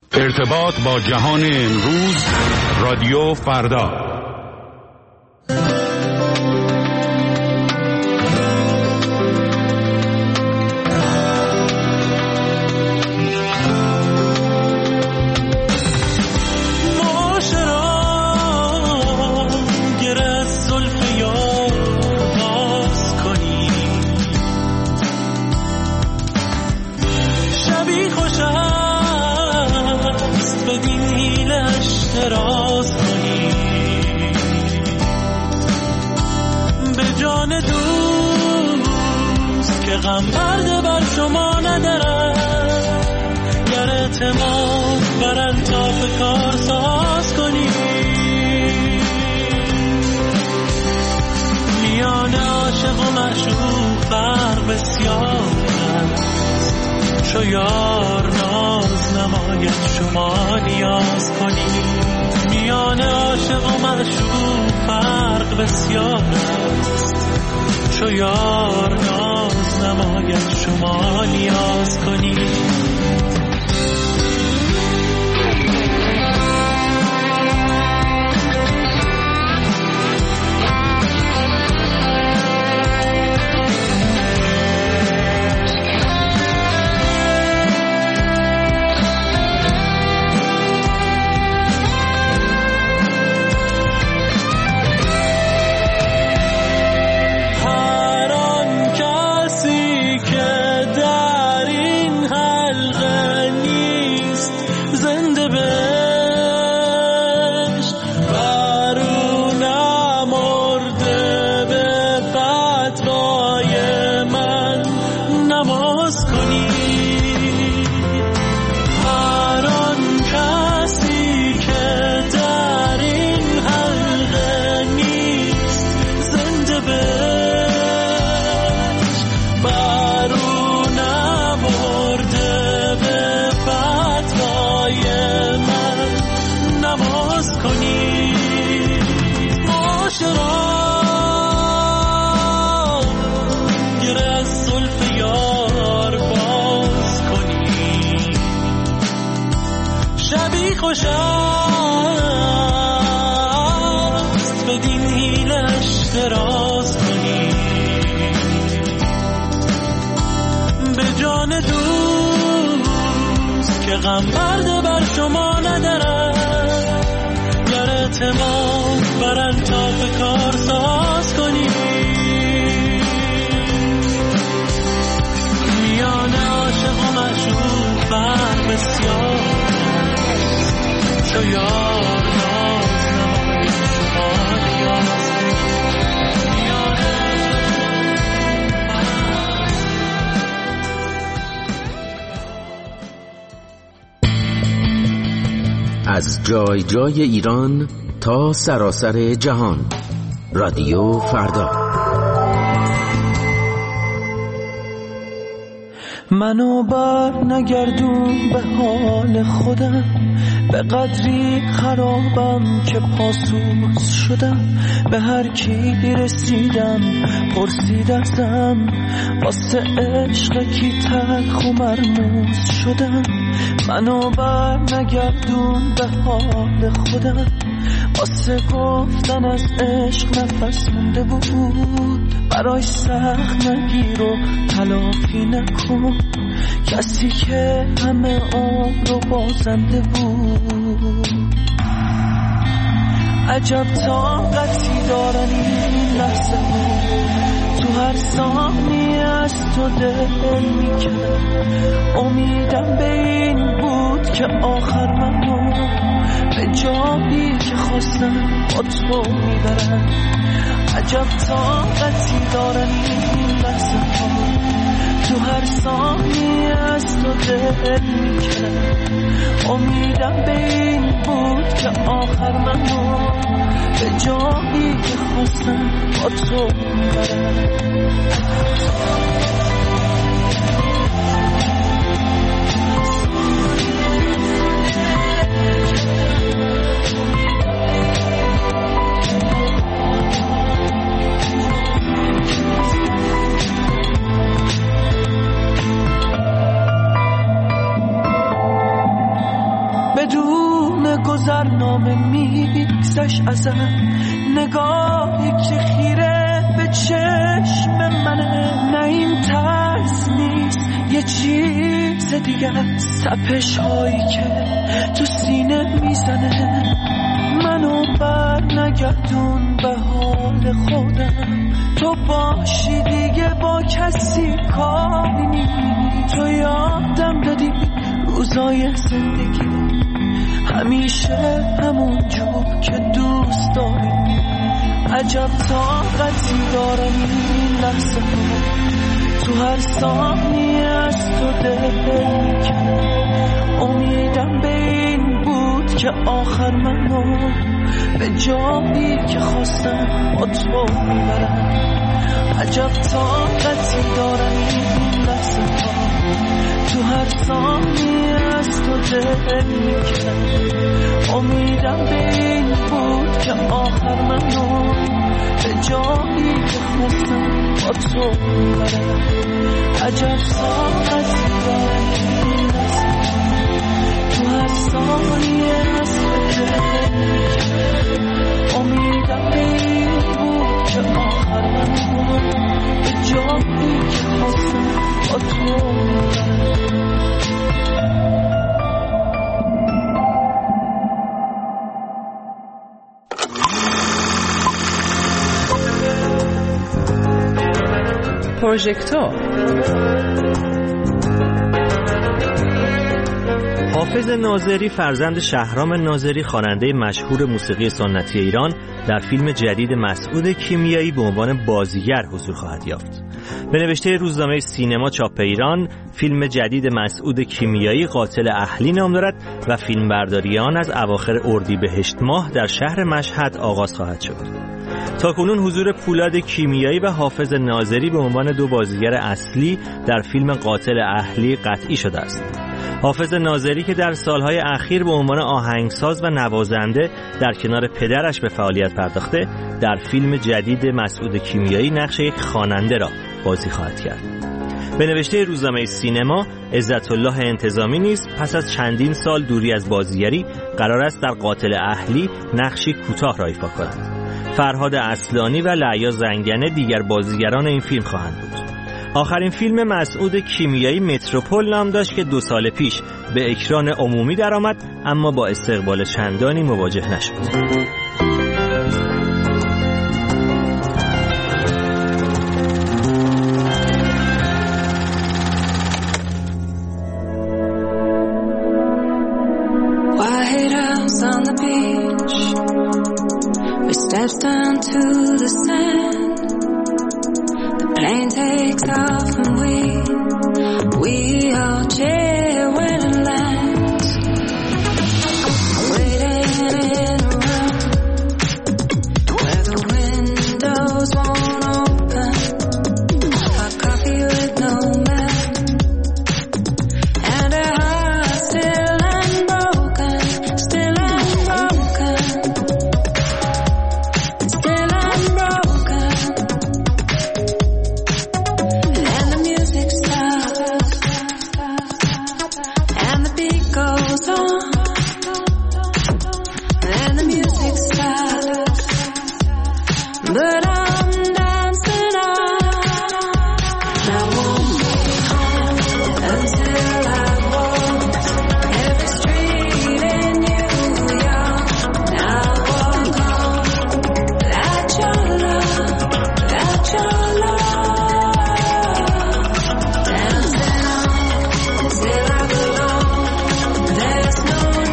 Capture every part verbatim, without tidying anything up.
ارتباط با جهان امروز، رادیو فردا. غم برده بر شما ندارم، گر اعتماد بر انطاف کار ساز کنی. میان عاشق و معشوق فرق بسیار است، چو یار ناز نماید شما نیاز کنی. میان عاشق و معشوق فرق بسیار است، چو یار ناز نماید شما نیاز کنی. غم برده بر شما ندارم، گر اعتماد بر انطاف کار ساز کنی. میان عاشق و معشوق فرق بسیار است، چو یار ناز نماید شما نیاز از جای جای ایران تا سراسر جهان، رادیو فردا. منو بر نگردون به حال خودم، به قدری خرابم که پاسوس شدم. به هر کی رسیدم پرسید ازم، واسه عشق کی تلخ و مرموز شدم. منو بر نگردون به حال خودم، واسه گفتن از عشق نفس مونده بود. برای سخت نگیر و تلافی نکن، کسی که همه عمر رو بازنده بود. عجب طاقتی دارن این لحظه بود، تو هر ثانیه از تو دل میکنم. امیدم به این بود که آخر منو به جایی که خواستم با تو میبرم. عجب طاقتی دارن این لحظه ها، تو هر ثانیه از تو دل میکنم. امیدم به این بود که آخر منو به جایی که خواستم با تو میبرم. بدون گذرنامه میگذشت ازم، نگاهی که خیره به چشم منه. نه این ترس نیست یه چیز دیگه، تپش هایی که تو سینه میزنه. منو بر نگردون به حال خودم، تو باشی دیگه با کسی کاری نیست. تو یادم دادی روزای زندگی همیشه همون جو که دوست داری. عجب طاقتی دارم این لحظه ها، تو هر ثانیه از تو دل میکنم. امیدم به این بود که آخر منو به جایی که خواستم با تو میبرم. عجب طاقتی دارم این لحظه ها، تو هر ثانیه از تو دل میکنم. امیدم به این بود که آخر منو به جایی که خواستم با تو میبرم. عجب طاقتی دارم این لحظه ها، تو هر ثانیه از تو دل میکنم. امیدم به این بود که آخر منو به جایی که خواستم با تو میبرم. پروژکتور. حافظ ناظری فرزند شهرام ناظری خواننده مشهور موسیقی سنتی ایران در فیلم جدید مسعود کیمیایی به عنوان بازیگر حضور خواهد یافت. به نوشته روزنامه سینما چاپ ایران، فیلم جدید مسعود کیمیایی قاتل اهلی نام دارد و فیلمبرداری آن از اواخر اردیبهشت ماه در شهر مشهد آغاز خواهد شد. تاکنون حضور پولاد کیمیایی و حافظ ناظری به عنوان دو بازیگر اصلی در فیلم قاتل اهلی قطعی شده است. حافظ ناظری که در سالهای اخیر به عنوان آهنگساز و نوازنده در کنار پدرش به فعالیت پرداخته، در فیلم جدید مسعود کیمیایی نقش یک خواننده را بازی خواهد کرد. به نوشته روزنامه سینما، عزت الله انتظامی نیز پس از چندین سال دوری از بازیگری قرار است در قاتل اهلی نقشی کوتاه را ایفا کند. فرهاد اصلانی و لعیا زنگنه دیگر بازیگران این فیلم خواهند بود. آخرین فیلم مسعود کیمیایی متروپول نام داشت که دو سال پیش به اکران عمومی درآمد، اما با استقبال چندانی مواجه نشد. Steps down to the sand. The plane takes off and we we all cheer when it lands. Waiting in a room where the windows won't open. Hot coffee with no milk, and a heart still unbroken, still unbroken.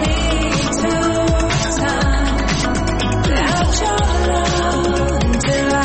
Until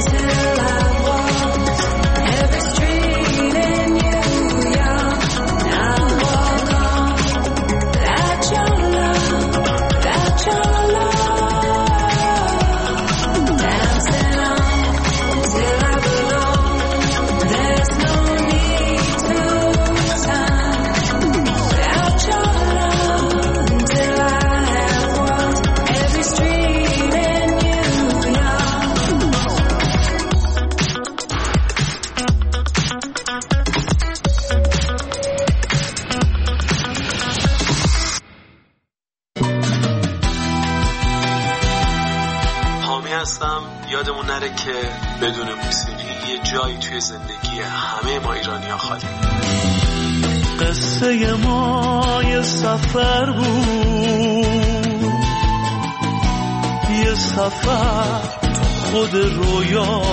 یادمون نره که بدون موسیقی یه جایی توی زندگی همه ما ایرانی‌ها خالی. قصه ما یه سفر بود، یه سفر خود رویا،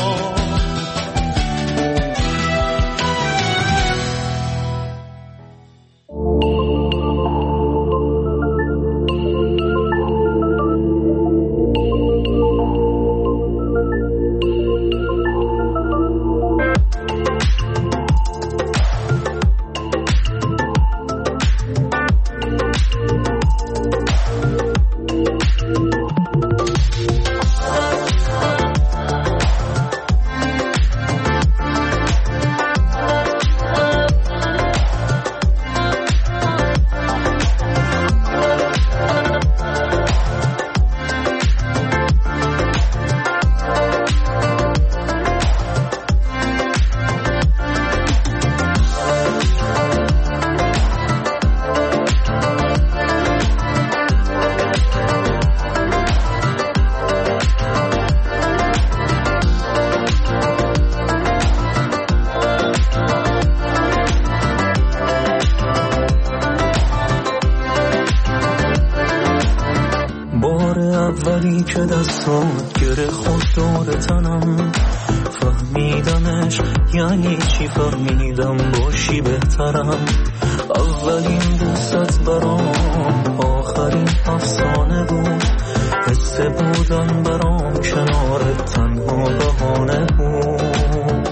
اولی که دستات گره خود دور تنم، فهمیدمش یعنی چی، فهمیدم باشی بهترم. اولین دوست برام آخرین افسانه بود، حس بودن برام کنارت تنها بهانه بود.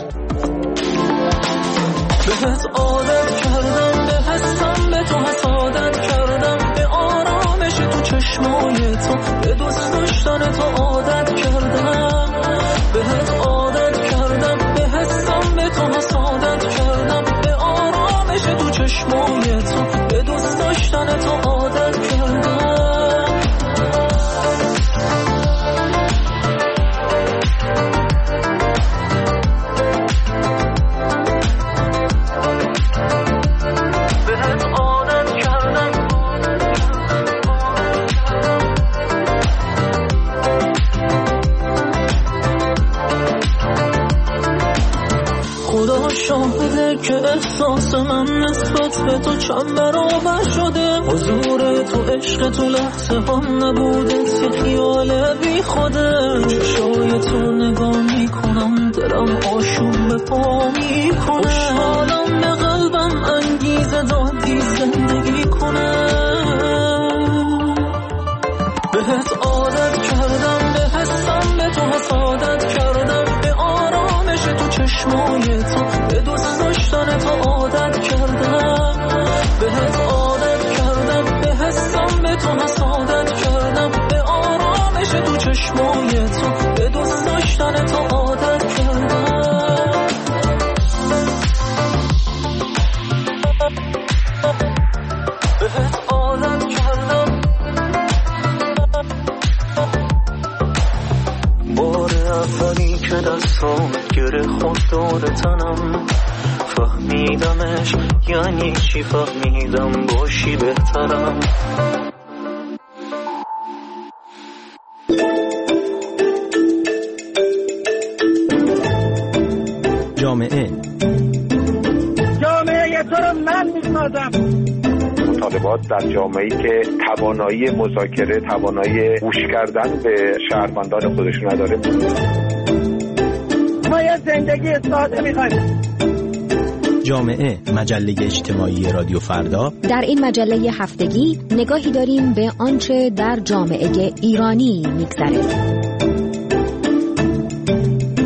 بهت عادت کردم، به حسم به تو حسادت کردم، به آرامش تو چشمای تو، به دوست داشتن تو عادت کردم. بهت عادت کردم، به حسم به تو حسادت کردم، به آرامش تو چشمای تو، به دوست داشتن تو عادت کردم. شاهده که احساس من نسبت به تو چند برابر شده، حضور تو عشق تو لحظه هم نبوده، یه خیال بی خوده. چشای تو نگاه میکنم، دلم آشوب به پا میکنه، خوشحالم به قلبم انگیزه دادی زندگی کنه. بهت عادت کردم، به حسم به تو حسادت کردم، به آرامش تو چشمای تو، به دوست داشتن تو عادت کردم. بهت عادت کردم، به حسم به تو حسادت کردم، به آرامش تو چشمای تو، به دوست داشتن تو عادت کردم. بهت عادت کردم. بار اولی که دستان گره خود دور تنم، فهمیدمش یعنی چی، فهمیدم باشی بهترم. جامعه جامعه تو رو من میسازم. مطالبات در جامعه‌ای که توانایی مذاکره، توانایی گوش کردن به شهروندان خودش نداره. ما یه زندگی ساده می‌خوایم. جامعه، مجله اجتماعی رادیو فردا. در این مجله هفتگی نگاهی داریم به آنچه در جامعه ایرانی می‌گذره.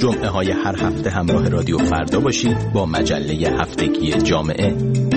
جمعه های هر هفته همراه رادیو فردا باشید با مجله هفتگی جامعه.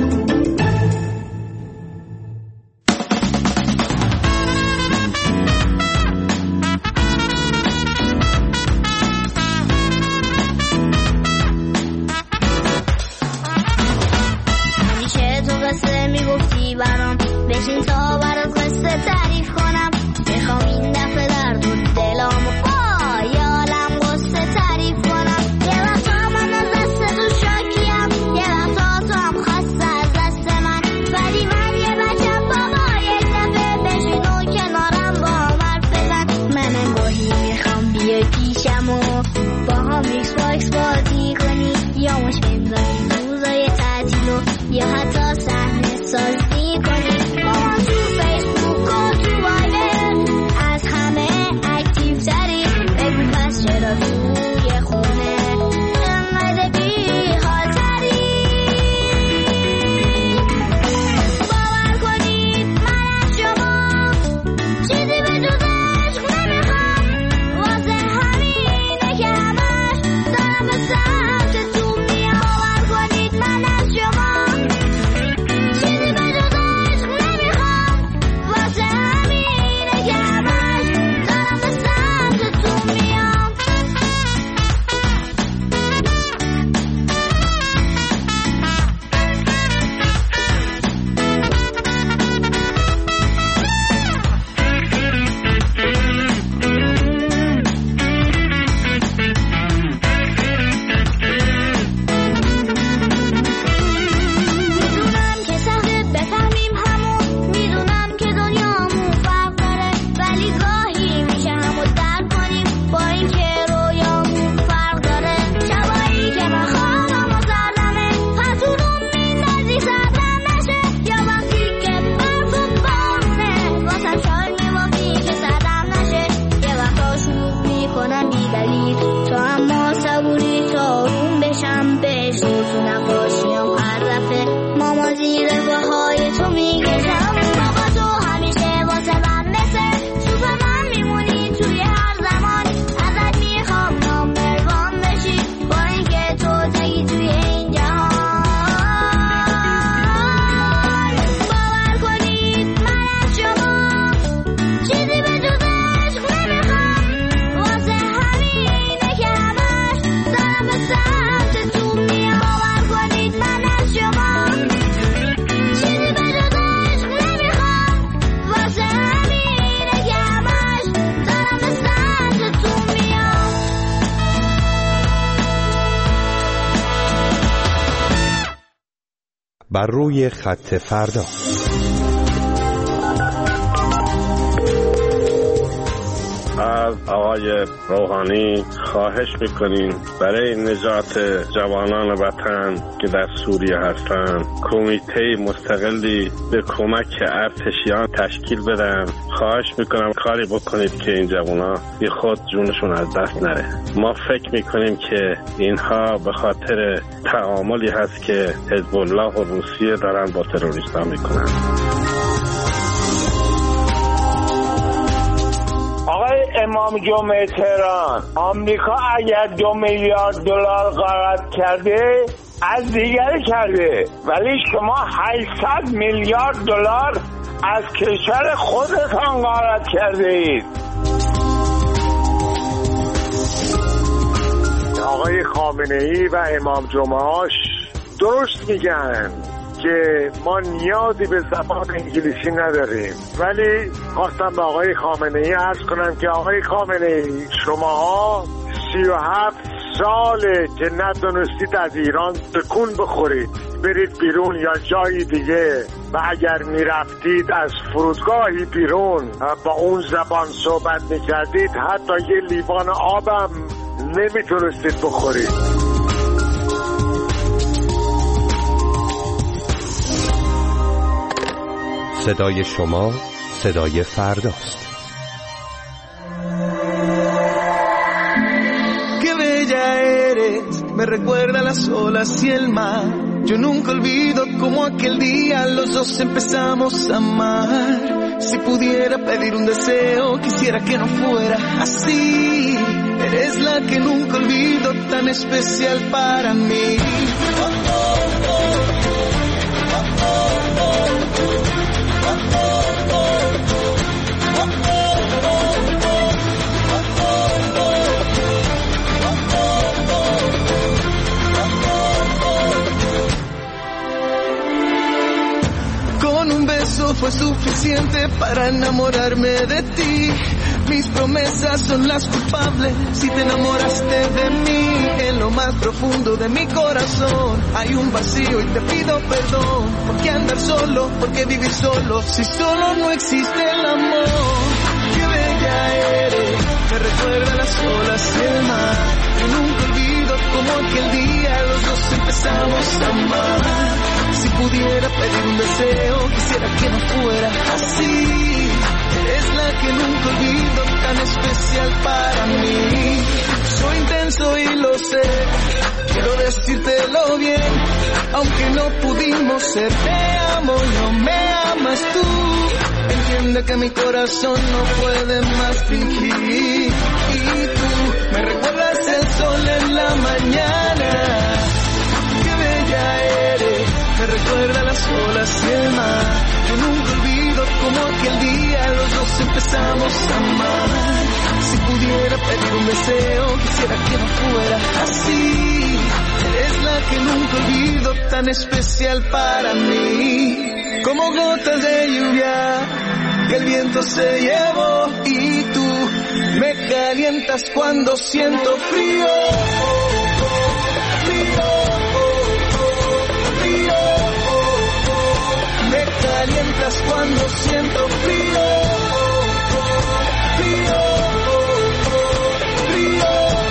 بر روی خط فردا. از آقای روحانی خواهش میکنیم برای نجات جوانان وطن که در سوریه هستند کمیته مستقلی به کمک ارتشیان تشکیل بدن. خواهش میکنم کاری بکنید که این جوانان بی خود جونشون از دست نره. ما فکر میکنیم که اینها به خاطر تعاملی هست که حزب الله و روسیه دارن با تروریست‌ها میکنن. آقای امام جمعه تهران، آمریکا اگر دو میلیارد دلار غارت کرده از دیگری کرده، ولی شما هشتصد میلیارد دلار از کشور خودتان غارت کرده اید. آقای خامنه‌ای و امام جمعه‌اش درست میگن که ما نیازی به زبان انگلیسی نداریم، ولی خواستم به آقای خامنه‌ای عرض کنم که آقای خامنه‌ای شماها سی و هفت ساله که ندونستید از ایران تکون بخورید برید بیرون یا جایی دیگه، و اگر میرفتید از فرودگاهی بیرون با اون زبان صحبت میکردید حتی یه لیوان آبم نمیتونستید بخورید. صدای شما صدای فرداست. Qué bella eres, me recuerda las olas y el mar. Yo nunca olvido como aquel día los dos empezamos a amar. Si pudiera pedir un deseo, quisiera que no fuera así. Eres la que nunca olvido, tan especial para mí. Con un beso fue suficiente para enamorarme de ti. Mis promesas son las culpables si te enamoraste de mí. En lo más profundo de mi corazón hay un vacío y te pido perdón. ¿Por qué andar solo? ¿Por qué vivir solo? Si solo no existe el amor. Qué bella eres, me recuerda a las olas y el mar. Yo nunca olvido como aquel día los dos empezamos a amar. Si pudiera pedir un deseo, quisiera que no fuera así. Eres la que nunca olvido, tan especial para mí. Soy intenso y lo sé, quiero decírtelo bien. Aunque no pudimos ser, te amo, no me amas tú. Entiende que mi corazón no puede más fingir. Y tú me recuerdas el sol en la mañana. Qué bella eres, me recuerda las olas y el mar. Yo nunca olvido como aquel día los dos empezamos a amar. Si pudiera pedir un deseo, quisiera que no fuera así. Eres la que nunca olvido, tan especial para mí. Como gotas de lluvia que el viento se llevó. Y tú me calientas cuando siento frío. Me calientas cuando siento frío, frío, frío.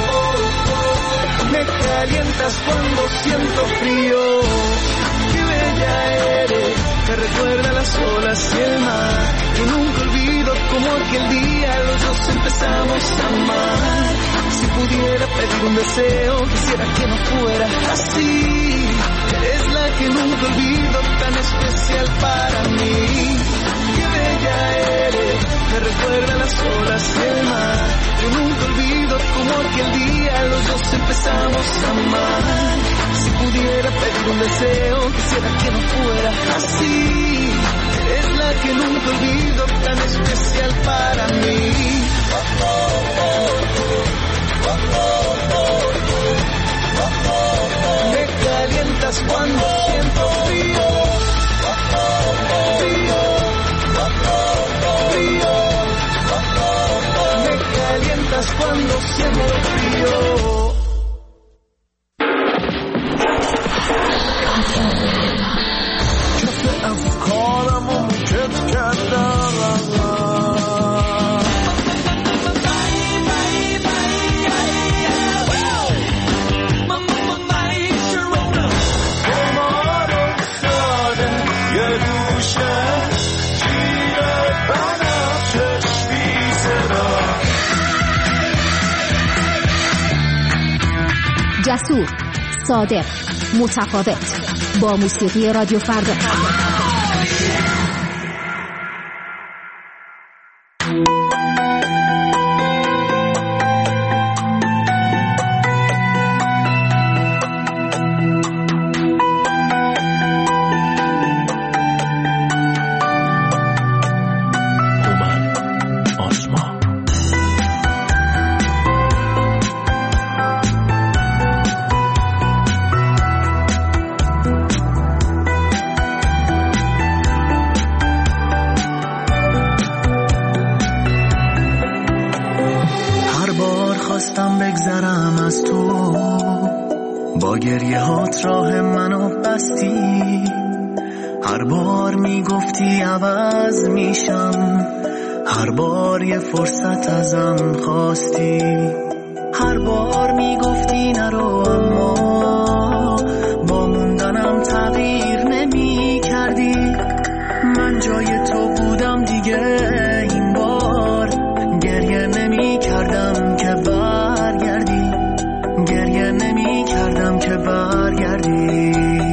Me calientas cuando siento frío. Qué bella eres, me recuerda las olas y el mar. Yo nunca olvido como aquel día los dos empezamos a amar. Si pudiera pedir un deseo, quisiera que no fuera así. Eres la que nunca olvido, tan especial para mí. Qué bella eres, me recuerda las olas y el mar. Yo nunca olvido como aquel día los dos empezamos a amar. Si pudiera pedir un deseo, quisiera que no fuera así. Eres la que nunca olvido, tan especial para mí. Me calientas cuando siento frío, frío, frío. Me calientas cuando siento frío. کف افکارم و موکت کردم. جسور، صادق، متفاوت، با موسیقی رادیو فردا. فرصت ازم خواستی، هر بار میگفتی نرو، اما با موندنم تغییر نمی کردی. من جای تو بودم دیگه، این بار گریه نمی کردم که برگردی، گریه نمی کردم که برگردی.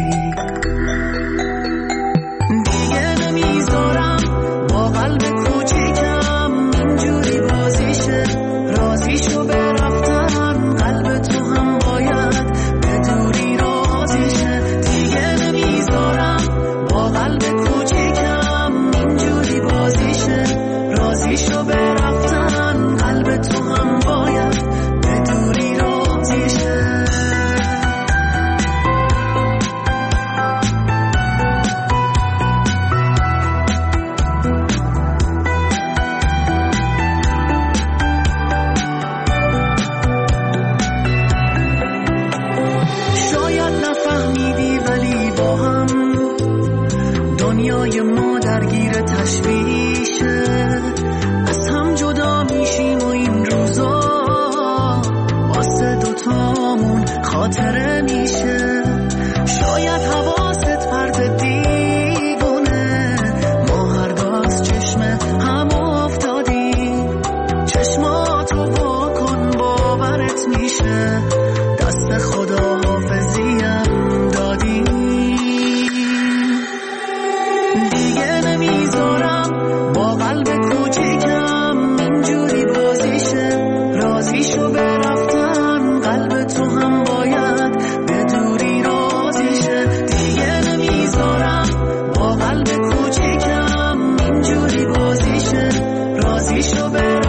دیگه نمیذارم با قلب کوچیکم اینجوری بازیشه، رازیشو برفتم رازیشو برفتن قلب تو هم باید به دوری رازیشه. شاید نفهمیدی ولی با هم دنیای ما درگیر تشویشه، از هم جدا میشیم و این روزا واسه دوتامون خاطره میشه. شاید حواست پرت دیوونه، ما هر دو از چشم هم افتادیم، چشماتو واکن باورت میشه، دست خدا حافظیم دادیم. دیگه نمیذارم با قلب کوچیکم اینجوری بازیشه، رازیشو برفتن قلب تو هم باید به دوری رازیشه. دیگه نمیذارم با قلب کوچیکم اینجوری بازیشه، رازیشو برفتن